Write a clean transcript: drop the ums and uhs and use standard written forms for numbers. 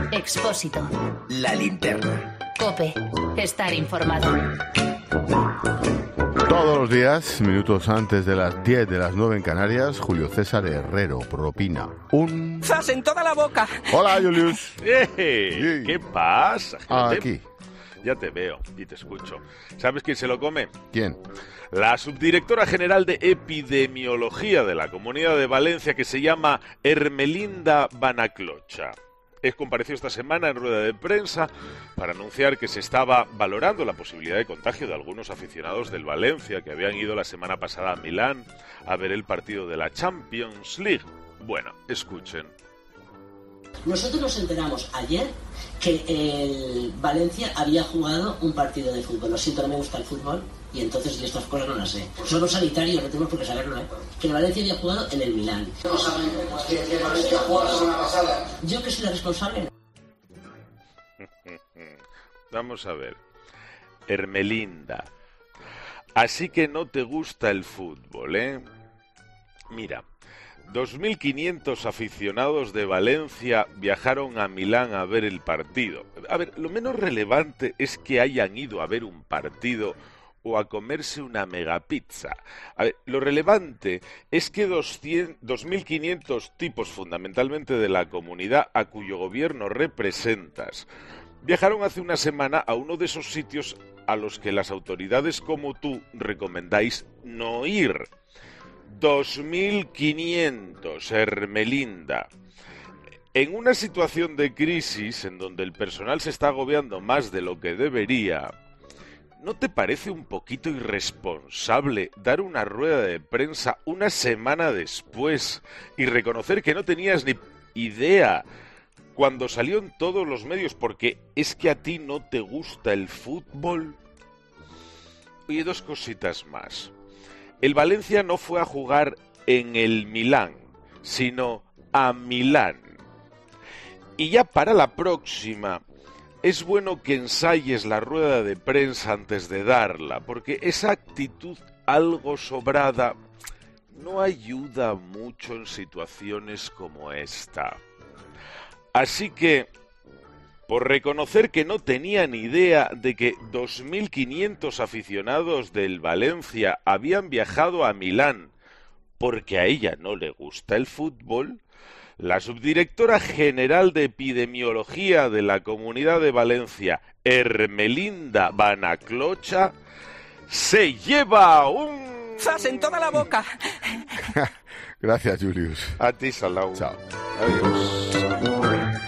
Expósito. La linterna. COPE. Estar informado. Todos los días, minutos antes de las 10 de las 9 en Canarias, Julio César Herrero propina un... ¡Zas en toda la boca! Hola, Julius. ¿Qué pasa, gente? Aquí. Ya te veo y te escucho. ¿Sabes quién se lo come? ¿Quién? La subdirectora general de epidemiología de la Comunidad de Valencia, que se llama Ermelinda Banaclocha. Compareció esta semana en rueda de prensa para anunciar que se estaba valorando la posibilidad de contagio de algunos aficionados del Valencia que habían ido la semana pasada a Milán a ver el partido de la Champions League. Bueno, escuchen. Nosotros nos enteramos ayer que el Valencia había jugado un partido de fútbol. Lo siento, no me gusta el fútbol y entonces estas cosas no las sé. Somos sanitarios, no tenemos por qué saberlo, ¿eh? Que el Valencia había jugado en el Milán. ¿No saben que Valencia jugó la semana pasada? ¿Yo que soy la responsable? Vamos a ver. Ermelinda, así que no te gusta el fútbol, ¿eh? Mira, 2.500 aficionados de Valencia viajaron a Milán a ver el partido. A ver, lo menos relevante es que hayan ido a ver un partido o a comerse una megapizza. A ver, lo relevante es que 2.500 tipos, fundamentalmente de la comunidad a cuyo gobierno representas, viajaron hace una semana a uno de esos sitios a los que las autoridades como tú recomendáis no ir. 2.500, Ermelinda. En una situación de crisis en donde el personal se está agobiando más de lo que debería, ¿no te parece un poquito irresponsable dar una rueda de prensa una semana después y reconocer que no tenías ni idea cuando salió en todos los medios porque es que a ti no te gusta el fútbol? Oye, dos cositas más. El Valencia no fue a jugar en el Milán, sino a Milán. Y ya para la próxima, es bueno que ensayes la rueda de prensa antes de darla, porque esa actitud algo sobrada no ayuda mucho en situaciones como esta. Así que, por reconocer que no tenía ni idea de que 2.500 aficionados del Valencia habían viajado a Milán porque a ella no le gusta el fútbol, la subdirectora general de epidemiología de la Comunidad de Valencia, Ermelinda Banaclocha, se lleva un... ¡Zas en toda la boca! Gracias, Julius. A ti, Salau. Chao. Adiós.